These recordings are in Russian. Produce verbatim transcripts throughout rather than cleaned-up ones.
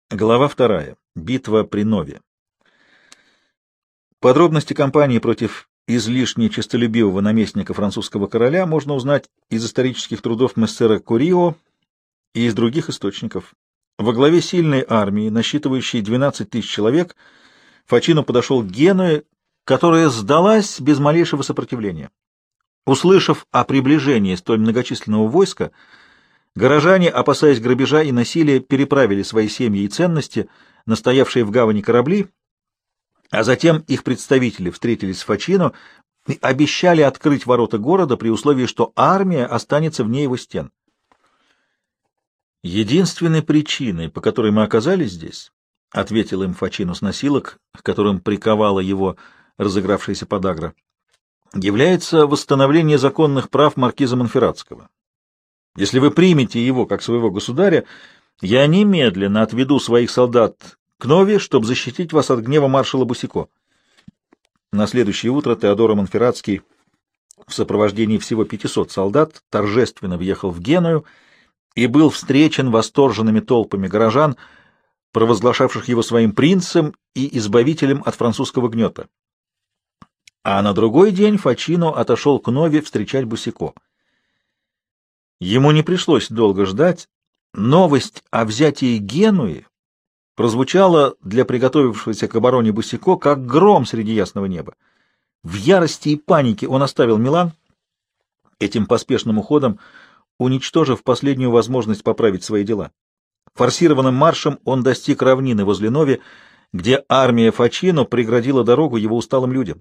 Глава вторая. Битва при Нове. Подробности кампании против излишне честолюбивого наместника французского короля можно узнать из исторических трудов мессера Курио и из других источников. Во главе сильной армии, насчитывающей двенадцать тысяч человек, Фочино подошел к Генуе, которая сдалась без малейшего сопротивления. Услышав о приближении столь многочисленного войска, горожане, опасаясь грабежа и насилия, переправили свои семьи и ценности на стоявшие в гавани корабли, а затем их представители встретились с Фочино и обещали открыть ворота города при условии, что армия останется вне его стен. «Единственной причиной, по которой мы оказались здесь, — ответил им Фочино с носилок, к которым приковала его разыгравшаяся подагра, — является восстановление законных прав маркиза Монферратского. Если вы примете его как своего государя, я немедленно отведу своих солдат к Нове, чтобы защитить вас от гнева маршала Бусико». На следующее утро Теодоро Монферратский в сопровождении всего пятисот солдат торжественно въехал в Геную и был встречен восторженными толпами горожан, провозглашавших его своим принцем и избавителем от французского гнета. А на другой день Фочино отошел к Нове встречать Бусико. Ему не пришлось долго ждать. Новость о взятии Генуи прозвучала для приготовившегося к обороне Бусико как гром среди ясного неба. В ярости и панике он оставил Милан, этим поспешным уходом уничтожив последнюю возможность поправить свои дела. Форсированным маршем он достиг равнины возле Нови, где армия Фочино преградила дорогу его усталым людям.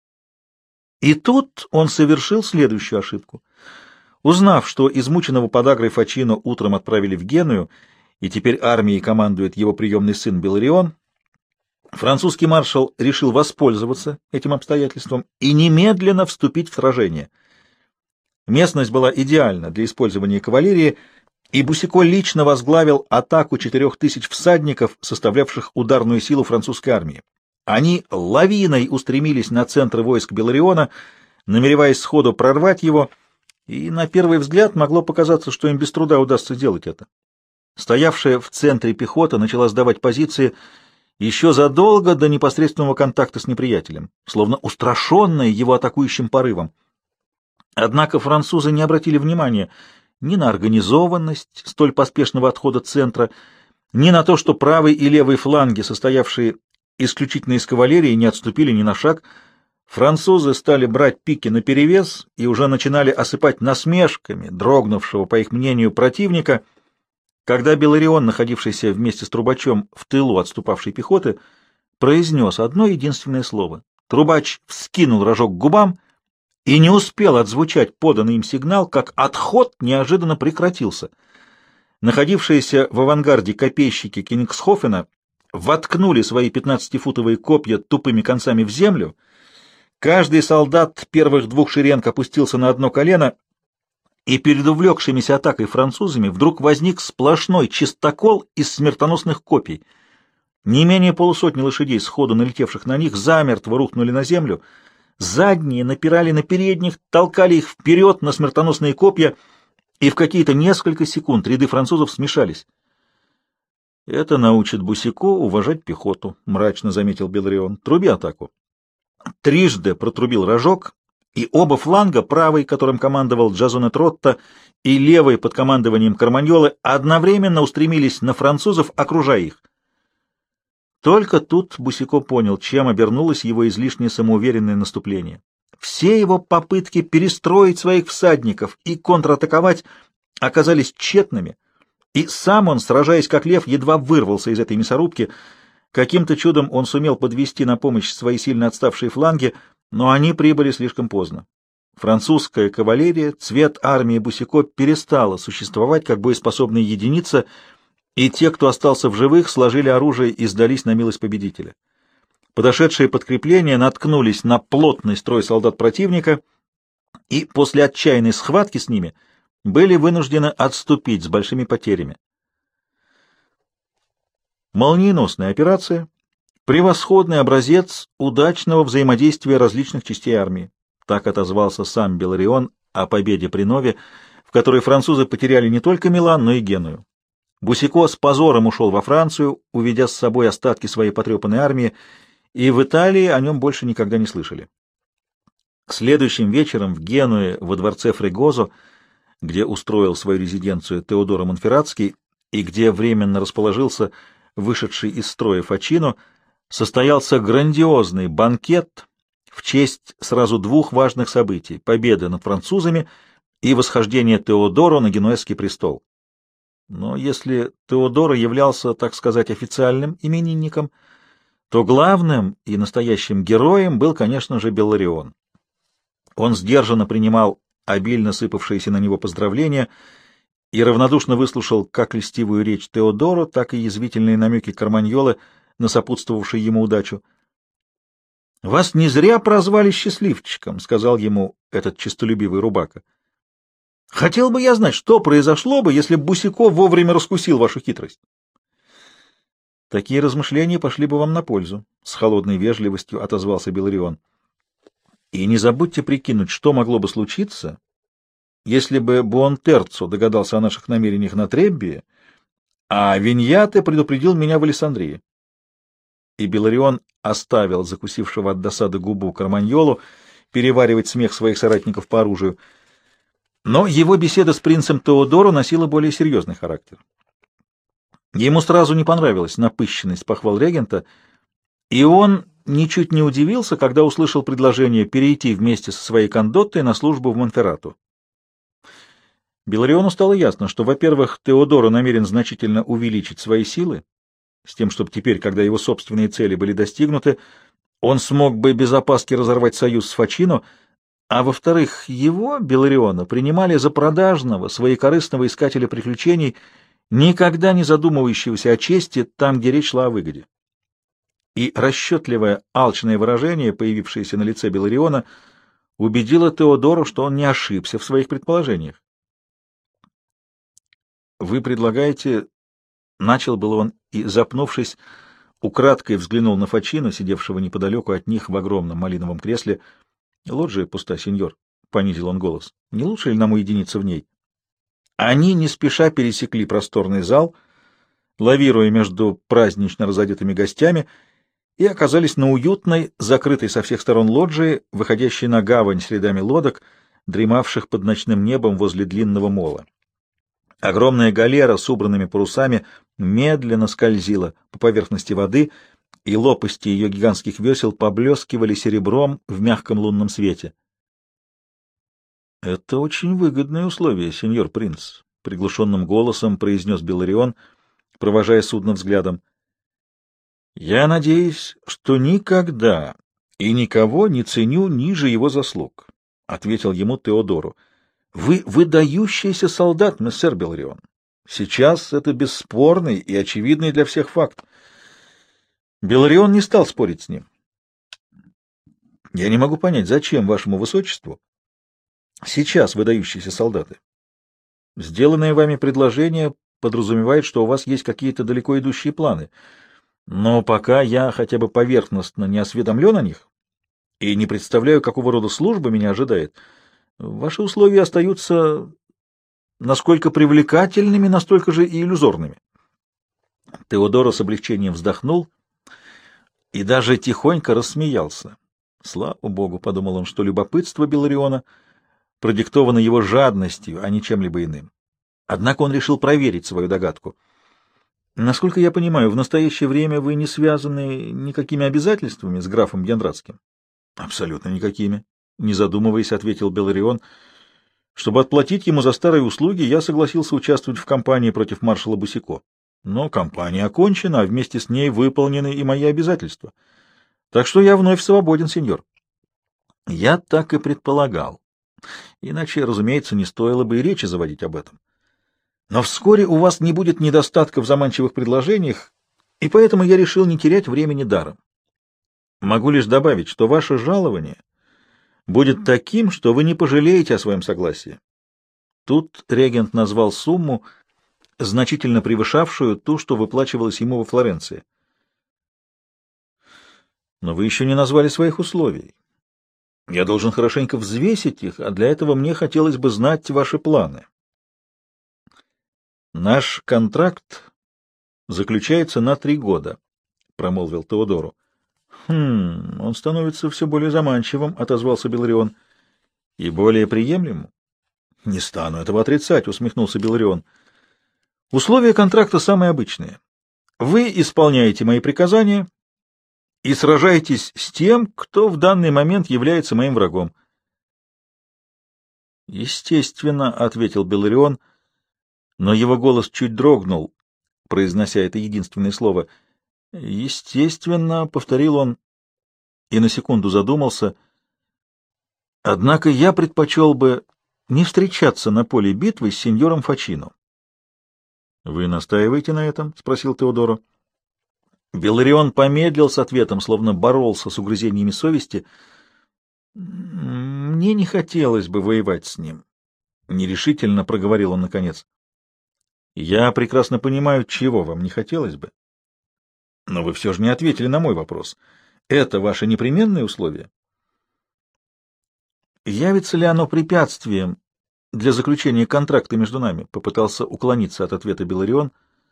И тут он совершил следующую ошибку. Узнав, что измученного подагрой Фочино утром отправили в Геную, и теперь армией командует его приемный сын Беларион, французский маршал решил воспользоваться этим обстоятельством и немедленно вступить в сражение. Местность была идеальна для использования кавалерии, и Бусико лично возглавил атаку четырех тысяч всадников, составлявших ударную силу французской армии. Они лавиной устремились на центр войск Белариона, намереваясь сходу прорвать его, и на первый взгляд могло показаться, что им без труда удастся сделать это. Стоявшая в центре пехота начала сдавать позиции еще задолго до непосредственного контакта с неприятелем, словно устрашенная его атакующим порывом. Однако французы не обратили внимания ни на организованность столь поспешного отхода центра, ни на то, что правый и левый фланги, состоявшие исключительно из кавалерии, не отступили ни на шаг. Французы стали брать пики наперевес и уже начинали осыпать насмешками дрогнувшего, по их мнению, противника, когда Беларион, находившийся вместе с Трубачом в тылу отступавшей пехоты, произнес одно единственное слово. Трубач вскинул рожок к губам, и не успел отзвучать поданный им сигнал, как отход неожиданно прекратился. Находившиеся в авангарде копейщики Кёнигсхофена воткнули свои пятнадцатифутовые копья тупыми концами в землю. Каждый солдат первых двух шеренг опустился на одно колено, и перед увлекшимися атакой французами вдруг возник сплошной чистокол из смертоносных копий. Не менее полусотни лошадей, сходу налетевших на них, замертво рухнули на землю. Задние напирали на передних, толкали их вперед на смертоносные копья, и в какие-то несколько секунд ряды французов смешались. «Это научит Бусико уважать пехоту», — мрачно заметил Беларион. «Труби атаку». Трижды протрубил рожок, и оба фланга, правый, которым командовал Джазоне Тротта, и левый под командованием Карманьолы, одновременно устремились на французов, окружая их. Только тут Бусико понял, чем обернулось его излишне самоуверенное наступление. Все его попытки перестроить своих всадников и контратаковать оказались тщетными, и сам он, сражаясь как лев, едва вырвался из этой мясорубки. Каким-то чудом он сумел подвести на помощь свои сильно отставшие фланги, но они прибыли слишком поздно. Французская кавалерия, цвет армии Бусико, перестала существовать как боеспособная единица, и те, кто остался в живых, сложили оружие и сдались на милость победителя. Подошедшие подкрепления наткнулись на плотный строй солдат противника, и после отчаянной схватки с ними были вынуждены отступить с большими потерями. Молниеносная операция — превосходный образец удачного взаимодействия различных частей армии. Так отозвался сам Беларион о победе при Нове, в которой французы потеряли не только Милан, но и Геную. Бусико с позором ушел во Францию, уведя с собой остатки своей потрепанной армии, и в Италии о нем больше никогда не слышали. Следующим вечером в Генуе во дворце Фрегозо, где устроил свою резиденцию Теодоро Монферратский и где временно расположился вышедший из строя Фачино, состоялся грандиозный банкет в честь сразу двух важных событий — победы над французами и восхождения Теодоро на Генуэзский престол. Но если Теодоро являлся, так сказать, официальным именинником, то главным и настоящим героем был, конечно же, Белларион. Он сдержанно принимал обильно сыпавшиеся на него поздравления и равнодушно выслушал как льстивую речь Теодоро, так и язвительные намеки Карманьолы на сопутствовавшую ему удачу. — Вас не зря прозвали счастливчиком, — сказал ему этот честолюбивый рубака. — Хотел бы я знать, что произошло бы, если бы Бусико вовремя раскусил вашу хитрость. — Такие размышления пошли бы вам на пользу, — с холодной вежливостью отозвался Белларион. И не забудьте прикинуть, что могло бы случиться, если бы Буонтерцо догадался о наших намерениях на Треббии, а Виньяте предупредил меня в Алессандрии. И Белларион оставил закусившего от досады губу Карманьолу переваривать смех своих соратников по оружию. Но его беседа с принцем Теодоро носила более серьезный характер. Ему сразу не понравилась напыщенность похвал регента, и он ничуть не удивился, когда услышал предложение перейти вместе со своей кондоттой на службу в Монферрату. Беллариону стало ясно, что, во-первых, Теодоро намерен значительно увеличить свои силы, с тем, чтобы теперь, когда его собственные цели были достигнуты, он смог бы без опаски разорвать союз с Фачино, а во-вторых, его, Беллариона, принимали за продажного, своекорыстного искателя приключений, никогда не задумывающегося о чести там, где речь шла о выгоде. И расчетливое, алчное выражение, появившееся на лице Беллариона, убедило Теодоро, что он не ошибся в своих предположениях. «Вы предлагаете...» — начал был он и, запнувшись, украдкой взглянул на Фачино, сидевшего неподалеку от них в огромном малиновом кресле. «Лоджия пуста, сеньор», — понизил он голос. «Не лучше ли нам уединиться в ней?» Они не спеша пересекли просторный зал, лавируя между празднично разодетыми гостями, и оказались на уютной, закрытой со всех сторон лоджии, выходящей на гавань с рядами лодок, дремавших под ночным небом возле длинного мола. Огромная галера с убранными парусами медленно скользила по поверхности воды, и лопасти ее гигантских весел поблескивали серебром в мягком лунном свете. — Это очень выгодные условия, сеньор принц, — приглушенным голосом произнес Белларион, провожая судно взглядом. — Я надеюсь, что никогда и никого не ценю ниже его заслуг, — ответил ему Теодоро. — Вы выдающийся солдат, мессер Белларион. Сейчас это бесспорный и очевидный для всех факт. Белларион не стал спорить с ним. — Я не могу понять, зачем вашему высочеству сейчас выдающиеся солдаты? Сделанное вами предложение подразумевает, что у вас есть какие-то далеко идущие планы. Но пока я хотя бы поверхностно не осведомлен о них и не представляю, какого рода служба меня ожидает, ваши условия остаются насколько привлекательными, настолько же и иллюзорными. Теодоро с облегчением вздохнул и даже тихонько рассмеялся. Слава богу, — подумал он, — что любопытство Беллариона продиктовано его жадностью, а не чем-либо иным. Однако он решил проверить свою догадку. Насколько я понимаю, в настоящее время вы не связаны никакими обязательствами с графом Янрадским? — Абсолютно никакими, — не задумываясь, ответил Белларион. — Чтобы отплатить ему за старые услуги, я согласился участвовать в кампании против маршала Бусико. Но кампания окончена, а вместе с ней выполнены и мои обязательства. Так что я вновь свободен, сеньор. — Я так и предполагал. Иначе, разумеется, не стоило бы и речи заводить об этом. Но вскоре у вас не будет недостатка в заманчивых предложениях, и поэтому я решил не терять времени даром. Могу лишь добавить, что ваше жалование будет таким, что вы не пожалеете о своем согласии. Тут регент назвал сумму, значительно превышавшую ту, что выплачивалось ему во Флоренции. Но вы еще не назвали своих условий. Я должен хорошенько взвесить их, а для этого мне хотелось бы знать ваши планы. Наш контракт заключается на три года, — промолвил Теодору. — Хм, он становится все более заманчивым, — отозвался Беларион. — И более приемлемым? — Не стану этого отрицать, — усмехнулся Беларион. — Условия контракта самые обычные. Вы исполняете мои приказания и сражаетесь с тем, кто в данный момент является моим врагом. — Естественно, — ответил Беларион, но его голос чуть дрогнул, произнося это единственное слово. — Естественно, — повторил он и на секунду задумался, — однако я предпочел бы не встречаться на поле битвы с сеньором Фачино. — Вы настаиваете на этом? — спросил Теодоро. Беларион помедлил с ответом, словно боролся с угрызениями совести. — Мне не хотелось бы воевать с ним, — нерешительно проговорил он наконец. — Я прекрасно понимаю, чего вам не хотелось бы. Но вы все же не ответили на мой вопрос. Это ваше непременное условие? Явится ли оно препятствием для заключения контракта между нами? Попытался уклониться от ответа Беларион.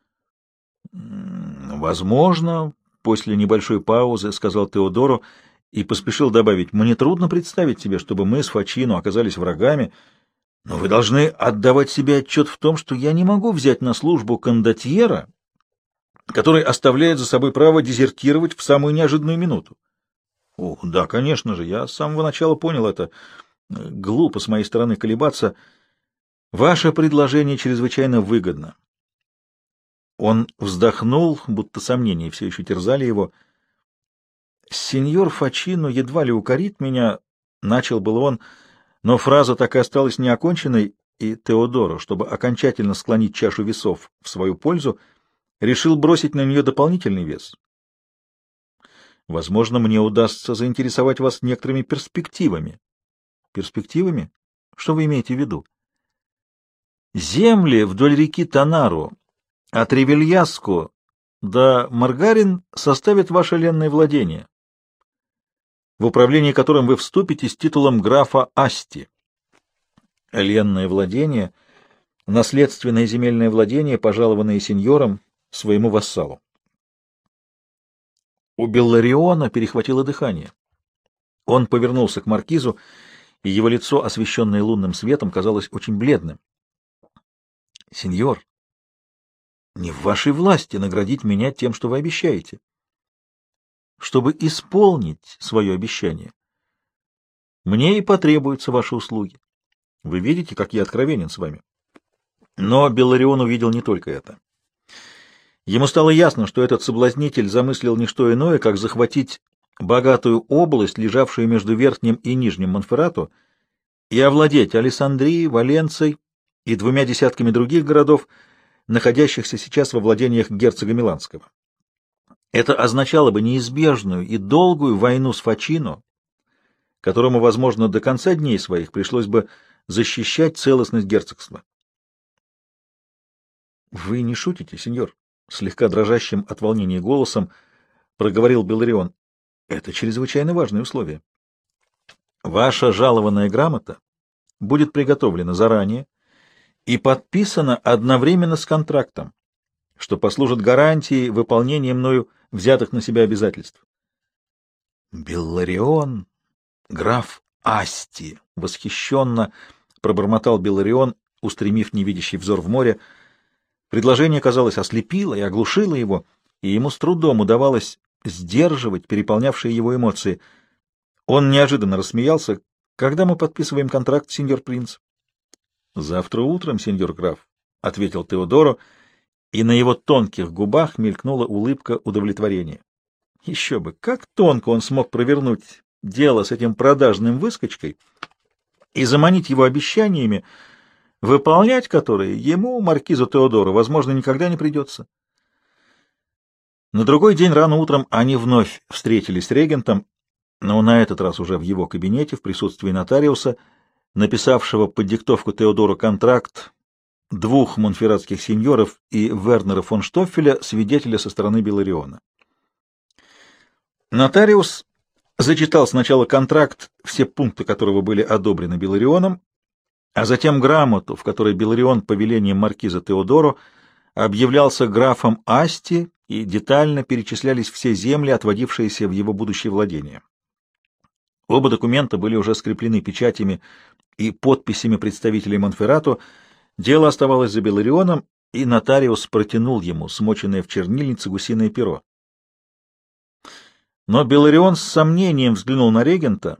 Возможно, после небольшой паузы, сказал Теодоро и поспешил добавить: мне трудно представить себе, чтобы мы с Фачино оказались врагами, но вы должны отдавать себе отчет в том, что я не могу взять на службу кондотьера, который оставляет за собой право дезертировать в самую неожиданную минуту. О, да, конечно же, я с самого начала понял это. Глупо с моей стороны колебаться. Ваше предложение чрезвычайно выгодно. Он вздохнул, будто сомнения все еще терзали его. Сеньор Фачино едва ли укорит меня, начал был он, но фраза так и осталась неоконченной, и Теодоро, чтобы окончательно склонить чашу весов в свою пользу, решил бросить на нее дополнительный вес. Возможно, мне удастся заинтересовать вас некоторыми перспективами. Перспективами? Что вы имеете в виду? Земли вдоль реки Танаро, от Ревельяско до Маргарин составят ваше ленное владение, в управлении которым вы вступите с титулом графа Асти. Ленное владение — наследственное земельное владение, пожалованное сеньором своему вассалу. У Беллариона перехватило дыхание. Он повернулся к маркизу, и его лицо, освещенное лунным светом, казалось очень бледным. — Сеньор, не в вашей власти наградить меня тем, что вы обещаете. Чтобы исполнить свое обещание, мне и потребуются ваши услуги. Вы видите, как я откровенен с вами. Но Белларион увидел не только это. Ему стало ясно, что этот соблазнитель замыслил не что иное, как захватить богатую область, лежавшую между Верхним и Нижним Монферрато, и овладеть Алессандрией, Валенцией и двумя десятками других городов, находящихся сейчас во владениях герцога Миланского. Это означало бы неизбежную и долгую войну с Фачино, которому, возможно, до конца дней своих пришлось бы защищать целостность герцогства. — Вы не шутите, сеньор? — слегка дрожащим от волнения голосом проговорил Белларион. — Это чрезвычайно важное условие. Ваша жалованная грамота будет приготовлена заранее и подписана одновременно с контрактом, что послужит гарантией выполнения мною взятых на себя обязательств. Белларион, граф Асти, восхищенно пробормотал Белларион, устремив невидящий взор в море. Предложение, казалось, ослепило и оглушило его, и ему с трудом удавалось сдерживать переполнявшие его эмоции. Он неожиданно рассмеялся. — Когда мы подписываем контракт, сеньор принц? — Завтра утром, сеньор граф, — ответил Теодоро, и на его тонких губах мелькнула улыбка удовлетворения. Еще бы, как тонко он смог провернуть дело с этим продажным выскочкой и заманить его обещаниями, выполнять которые ему, маркизу Теодоро, возможно, никогда не придется. На другой день рано утром они вновь встретились с регентом, но на этот раз уже в его кабинете, в присутствии нотариуса, написавшего под диктовку Теодоро контракт, двух монферратских сеньоров и Вернера фон Штоффеля, свидетеля со стороны Беллариона. Нотариус зачитал сначала контракт, все пункты которого были одобрены Белларионом, а затем грамоту, в которой Беларион по велениям маркиза Теодоро объявлялся графом Асти, и детально перечислялись все земли, отводившиеся в его будущее владение. Оба документа были уже скреплены печатями и подписями представителей Монферрато, дело оставалось за Беларионом, и нотариус протянул ему смоченное в чернильнице гусиное перо. Но Беларион с сомнением взглянул на регента.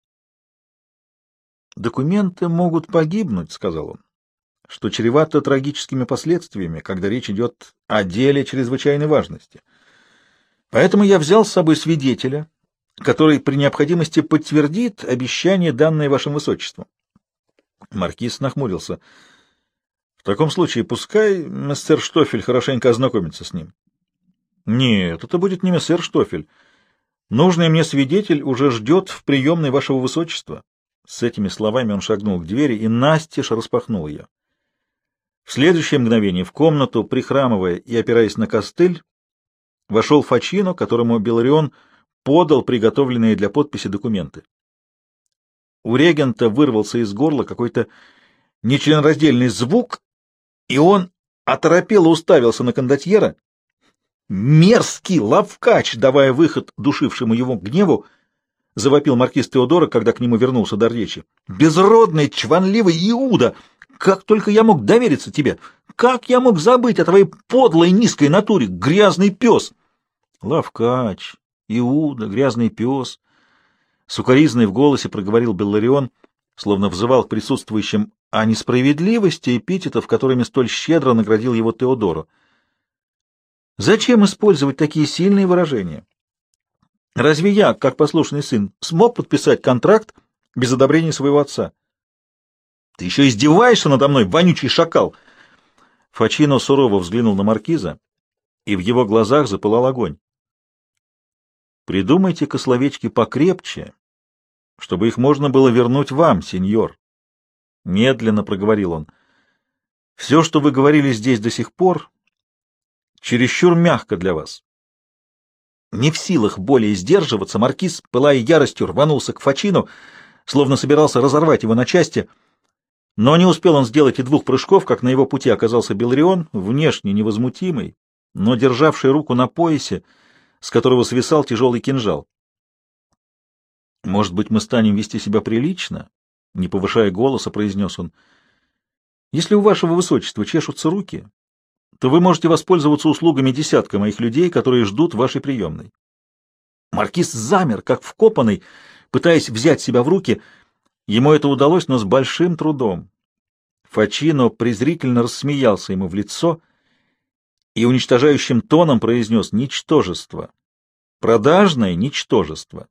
«Документы могут погибнуть», — сказал он, — «что чревато трагическими последствиями, когда речь идет о деле чрезвычайной важности. Поэтому я взял с собой свидетеля, который при необходимости подтвердит обещание, данное вашим высочеством». Маркиз нахмурился. «В таком случае пускай мессер Штофель хорошенько ознакомится с ним». «Нет, это будет не мессер Штофель. Нужный мне свидетель уже ждет в приемной вашего высочества». С этими словами он шагнул к двери и настежь распахнул ее. В следующее мгновение в комнату, прихрамывая и опираясь на костыль, вошел Фачино, которому Беларион подал приготовленные для подписи документы. У регента вырвался из горла какой-то нечленораздельный звук, и он оторопело уставился на кондотьера. «Мерзкий лавкач!» давая выход душившему его гневу, завопил маркиз Теодоро, когда к нему вернулся дар речи. «Безродный, чванливый Иуда! Как только я мог довериться тебе! Как я мог забыть о твоей подлой низкой натуре, грязный пес!» «Лавкач, Иуда, грязный пес!» Сукоризный в голосе проговорил Белларион, словно взывал к присутствующим о несправедливости эпитетов, которыми столь щедро наградил его Теодоро. «Зачем использовать такие сильные выражения? Разве я, как послушный сын, смог подписать контракт без одобрения своего отца?» «Ты еще издеваешься надо мной, вонючий шакал!» Фачино сурово взглянул на маркиза, и в его глазах запылал огонь. «Придумайте-ка словечки покрепче, чтобы их можно было вернуть вам, сеньор», — медленно проговорил он. «Все, что вы говорили здесь до сих пор, чересчур мягко для вас». Не в силах более сдерживаться, маркиз, пылая яростью, рванулся к Фачино, словно собирался разорвать его на части, но не успел он сделать и двух прыжков, как на его пути оказался Беларион, внешне невозмутимый, но державший руку на поясе, с которого свисал тяжелый кинжал. «Может быть, мы станем вести себя прилично?» — не повышая голоса, произнес он. «Если у вашего высочества чешутся руки, то вы можете воспользоваться услугами десятка моих людей, которые ждут вашей приемной». Маркиз замер, как вкопанный, пытаясь взять себя в руки. Ему это удалось, но с большим трудом. Фачино презрительно рассмеялся ему в лицо и уничтожающим тоном произнес: «Ничтожество! Продажное ничтожество!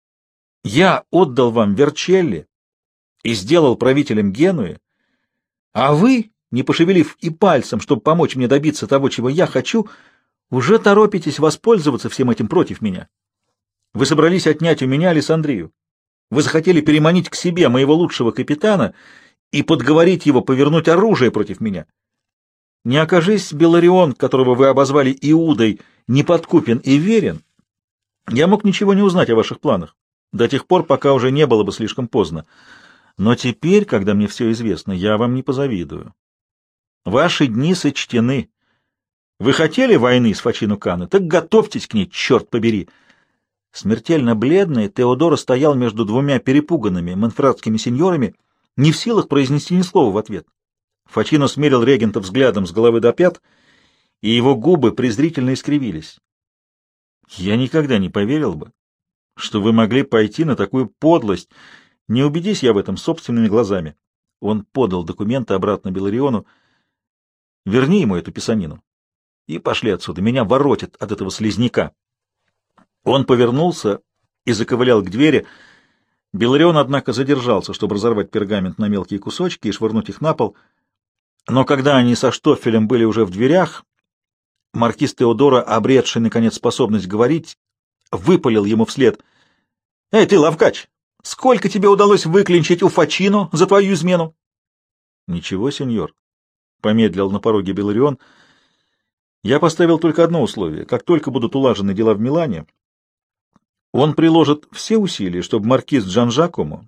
Я отдал вам Верчелли и сделал правителем Генуи, а вы, не пошевелив и пальцем, чтобы помочь мне добиться того, чего я хочу, уже торопитесь воспользоваться всем этим против меня. Вы собрались отнять у меня Алессандрию. Вы захотели переманить к себе моего лучшего капитана и подговорить его повернуть оружие против меня. Не окажись Беларион, которого вы обозвали Иудой, неподкупен и верен, я мог ничего не узнать о ваших планах, до тех пор, пока уже не было бы слишком поздно. Но теперь, когда мне все известно, я вам не позавидую. Ваши дни сочтены. Вы хотели войны с Фачино Кано? Так готовьтесь к ней, черт побери!» Смертельно бледный, Теодоро стоял между двумя перепуганными монферратскими сеньорами, не в силах произнести ни слова в ответ. Фачино смерил регента взглядом с головы до пят, и его губы презрительно искривились. «Я никогда не поверил бы, что вы могли пойти на такую подлость. Не убедись я в этом собственными глазами». Он подал документы обратно Белариону. «Верни ему эту писанину. И пошли отсюда, меня воротит от этого слизняка». Он повернулся и заковылял к двери. Беларион, однако, задержался, чтобы разорвать пергамент на мелкие кусочки и швырнуть их на пол. Но когда они со Штофелем были уже в дверях, маркиз Теодоро, обретший, наконец, способность говорить, выпалил ему вслед: «Эй, ты, лавкач, сколько тебе удалось выклинчить у Фачино за твою измену?» «Ничего, сеньор», — помедлил на пороге Беларион. «Я поставил только одно условие. Как только будут улажены дела в Милане, он приложит все усилия, чтобы маркиз Джан-Жакомо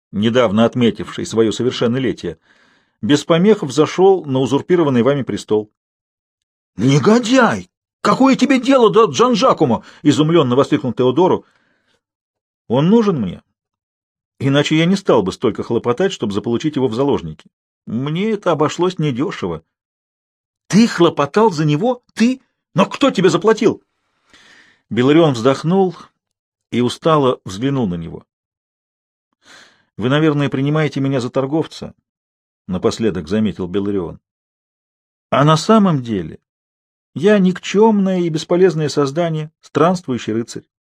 недавно отметивший свое совершеннолетие, без помех взошел на узурпированный вами престол. — Негодяй! Какое тебе дело до Джан-Жакума? — изумленно воскликнул Теодору. — Он нужен мне. Иначе я не стал бы столько хлопотать, чтобы заполучить его в заложники. Мне это обошлось недешево. — Ты хлопотал за него? Ты? Но кто тебе заплатил? Беларион вздохнул и устало взглянул на него. — Вы, наверное, принимаете меня за торговца, — напоследок заметил Беларион. — А на самом деле я никчемное и бесполезное создание, странствующий рыцарь.